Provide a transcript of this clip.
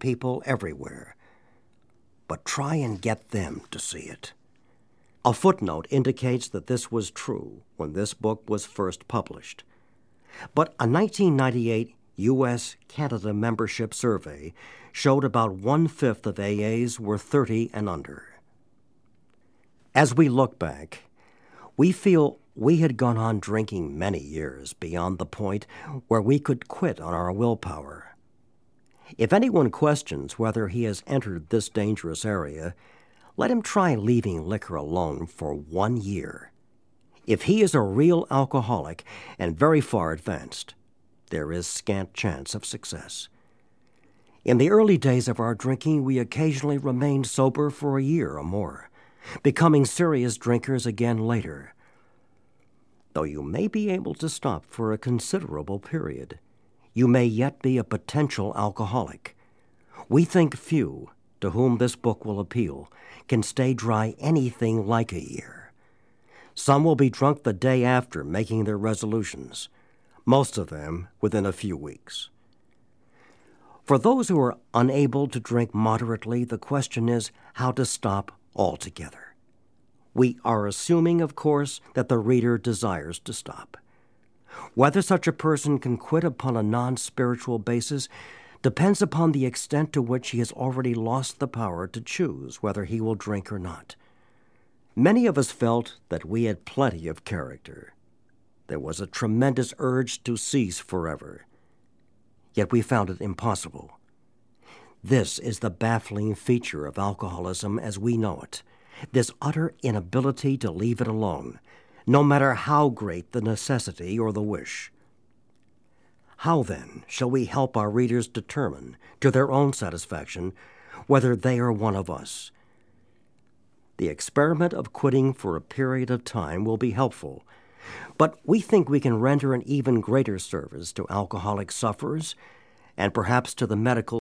people everywhere. But try and get them to see it. A footnote indicates that this was true when this book was first published. But a 1998 U.S.-Canada membership survey showed about 1/5 of AAs were 30 and under. As we look back, we feel we had gone on drinking many years beyond the point where we could quit on our willpower. If anyone questions whether he has entered this dangerous area, let him try leaving liquor alone for 1 year. If he is a real alcoholic and very far advanced, there is scant chance of success. In the early days of our drinking, we occasionally remained sober for a year or more, becoming serious drinkers again later. Though you may be able to stop for a considerable period, you may yet be a potential alcoholic. We think few, to whom this book will appeal, can stay dry anything like a year. Some will be drunk the day after making their resolutions, most of them within a few weeks. For those who are unable to drink moderately, the question is how to stop altogether. We are assuming, of course, that the reader desires to stop. Whether such a person can quit upon a non-spiritual basis depends upon the extent to which he has already lost the power to choose whether he will drink or not. Many of us felt that we had plenty of character. There was a tremendous urge to cease forever. Yet we found it impossible. This is the baffling feature of alcoholism as we know it, this utter inability to leave it alone, no matter how great the necessity or the wish. How, then, shall we help our readers determine, to their own satisfaction, whether they are one of us? The experiment of quitting for a period of time will be helpful, but we think we can render an even greater service to alcoholic sufferers and perhaps to the medical